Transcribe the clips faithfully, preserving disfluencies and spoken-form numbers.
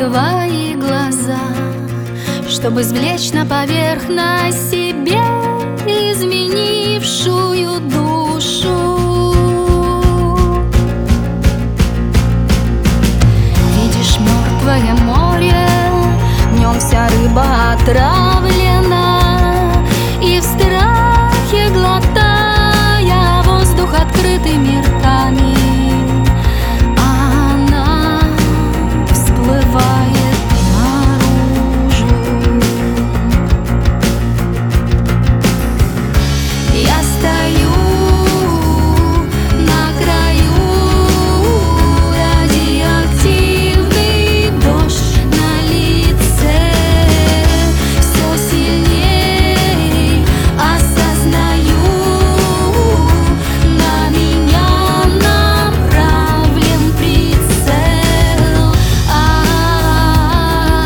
твои глаза, чтобы извлечь на поверхность себе изменившую душу. Видишь мертвое море, в нем вся рыба отравлена, и в страхе, глотая воздух открытыми ртами, она всплывает наружу. Я стою на краю, радиоактивный дождь на лице, все сильней осознаю, на меня направлен прицел. А-а-а,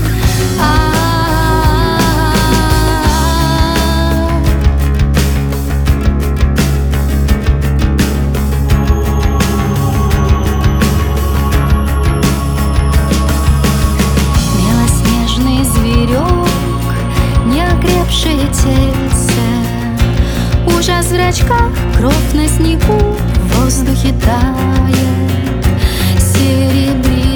белоснежный зверек, неокрепшее тельце, ужас в зрачках, кровь на снегу, в воздухе тает серебристый